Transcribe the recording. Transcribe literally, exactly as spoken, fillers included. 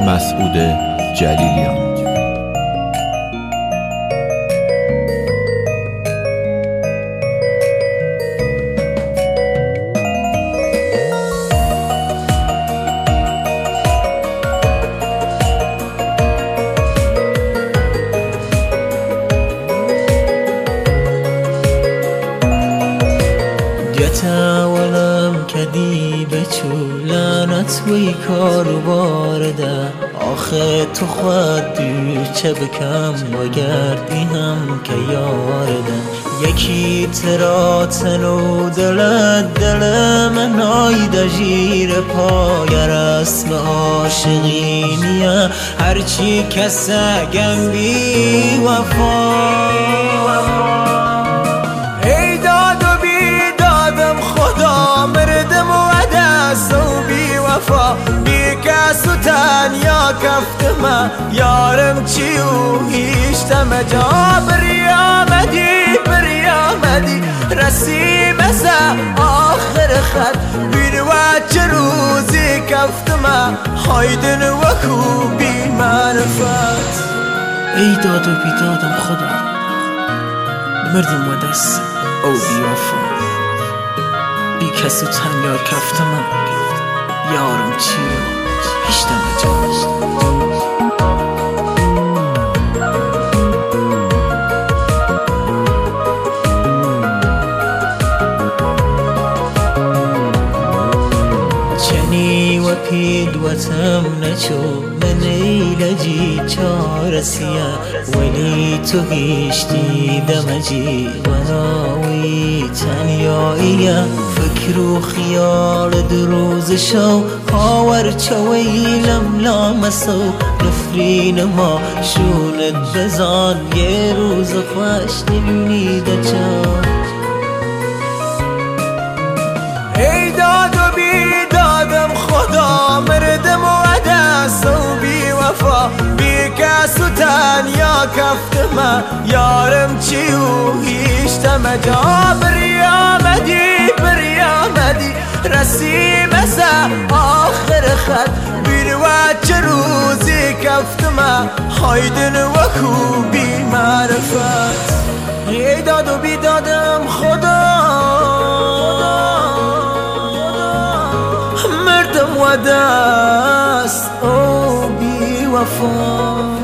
مسعود جلیلیان. ولم کدی بچو لعنت وی کارو بارده آخه تو خود دیر چه بکم و گردی هم که یارده یکی ترا تنو دلت دل من آیده جیر پای رسم عاشقینیه هرچی کسه گم بی وفا بی کس و تنیا کفتم یارم چی و هیشتم جا بریامدی بریامدی رسی بسا آخر خط بیر و چه روزی کفتم هایدن وکو بی معرفت ای داد و بیدادم خدا مردم و دست او بی وفا بی کس و تنیا کفتم یارم چی و هیشتم جا چنی و پید و تم نچو من ایلجی چارسیه ولی تو هیشتی دمجی و ناوی تنیاییه فکر و خیال دروز شو هاور چوی لملام سو نفرین ما شونت بزان یه روز خوش نمیده چا ای داد و بیدادم خدا مردم و دست و بی وفا بی کس و تنیا کفتم یارم چی و هیشتم جا بریامدی بریامدی رسی بسا آخر خط بیر و چه روزی کفتم هایدن وکو بی معرفت ای داد و بیدادم خدا مردم و دست او بی وفا